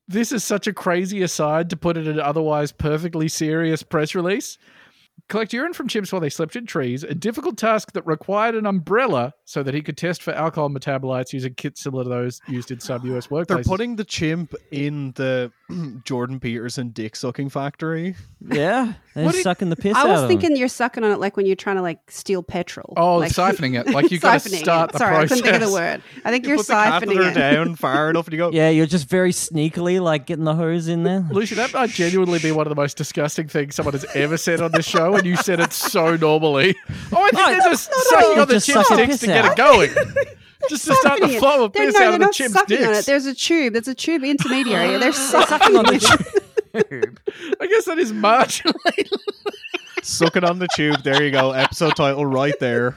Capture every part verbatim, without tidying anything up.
This is such a crazy aside to put in an otherwise perfectly serious press release. Collect urine from chimps while they slept in trees, a difficult task that required an umbrella so that he could test for alcohol metabolites using kits similar to those used in some U S workplaces. They're putting the chimp in the Jordan Peterson dick sucking factory. Yeah, they're What did- sucking the piss I out was of thinking them. you're sucking on it like when you're trying to like steal petrol. Oh, like, siphoning it. Like you got to siphoning start it. the Sorry, process. I couldn't think of the word. I think You you're put the siphoning catheter it. down far enough and you go, Yeah, you're just very sneakily like getting the hose in there. Lucy, that might genuinely be one of the most disgusting things someone has ever said on this show, and you said it so normally. Oh, I think No, they're just no, sucking no. on the Just chimp sucking sticks piss to get out. it going. Just to start the Siphoning it. flow of They're- piss no, out they're of the not chimp's sucking on it. dicks. There's a tube. There's a tube intermediary. They're sucking on the it. I guess that is marginally. sucking on the tube. There you go. Episode title right there.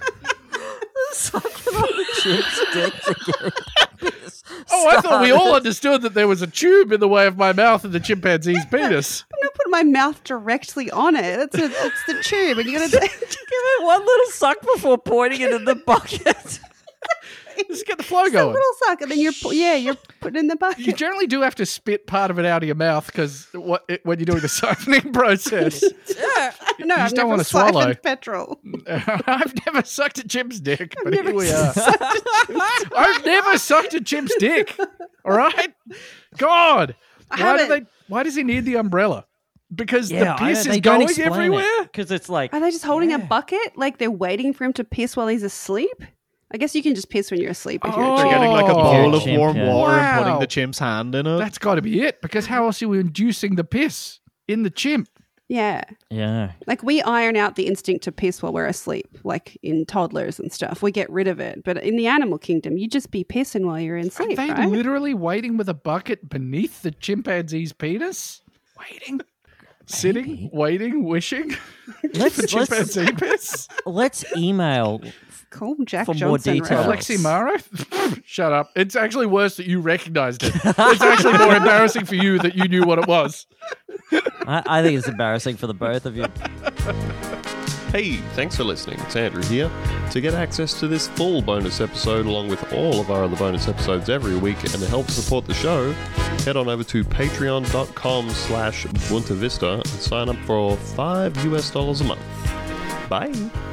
Sucking on the chimp's dick to get the piss Oh, I thought we started. all understood that there was a tube in the way of my mouth and the chimpanzee's penis. I'm not putting my mouth directly on it. It's, a, it's the tube, and you got to. Give it one little suck before pointing it in the bucket. Just get the flow a going. little suck, and then you're pu- yeah, you're putting it in the bucket. You generally do have to spit part of it out of your mouth because what it, when you're doing the siphoning process. Yeah. No, You I've just don't never wanna swallow. siphoned petrol. I've never sucked a chimp's dick, but never here we are. I've never sucked a chimp's dick. All right, God, I why do haven't. they? Why does he need the umbrella? Because Yeah, the piss I, is they don't going explain everywhere. because it's like Are they just holding a Yeah. bucket like they're waiting for him to piss while he's asleep? I guess you can just piss when you're asleep if you're Oh. a They're chimp. getting like a Oh. bowl of Chimp, warm yeah. water and Wow. putting the chimp's hand in it. That's got to be it. Because how else are we inducing the piss in the chimp? Yeah. yeah. Like we iron out the instinct to piss while we're asleep, like in toddlers and stuff. We get rid of it. But in the animal kingdom, you just be pissing while you're in Are sleep, they right? literally waiting with a bucket beneath the chimpanzee's penis? Waiting? Sitting, waiting, wishing Let's for let's, chimpanzee piss? let's email. Cool, Jack For more Johnson. details. reference. Alexi Maro? Shut up. It's actually worse that you recognized it. It's actually more embarrassing for you that you knew what it was. I, I think it's embarrassing for the both of you. Hey, thanks for listening. It's Andrew here. To get access to this full bonus episode along with all of our other bonus episodes every week and to help support the show, head on over to patreon.com slash Bunta Vista and sign up for five US dollars a month. Bye.